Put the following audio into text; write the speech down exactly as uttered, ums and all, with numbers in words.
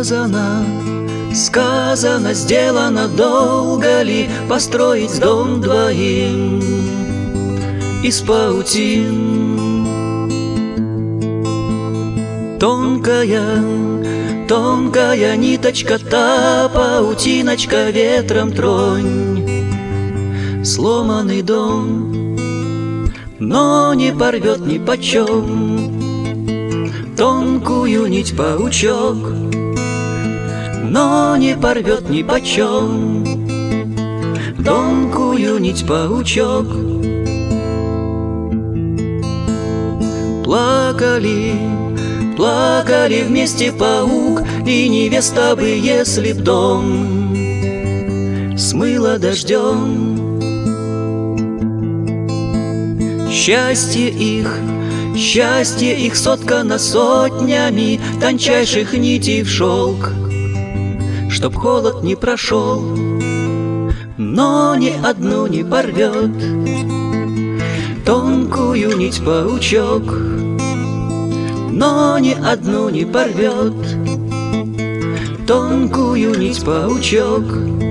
Сказано, сказано, сделано, долго ли построить дом двоим из паутин? Тонкая, тонкая ниточка, та паутиночка, ветром тронь сломанный дом, но не порвет ни почем тонкую нить паучок, но не порвет ни почем тонкую нить паучок. Плакали, плакали вместе паук и невеста бы, если б дом смыло дождем. Счастье их, счастье их соткано сотнями тончайших нитей в шелк, чтоб холод не прошел, но ни одну не порвет тонкую нить паучок, но ни одну не порвет тонкую нить паучок.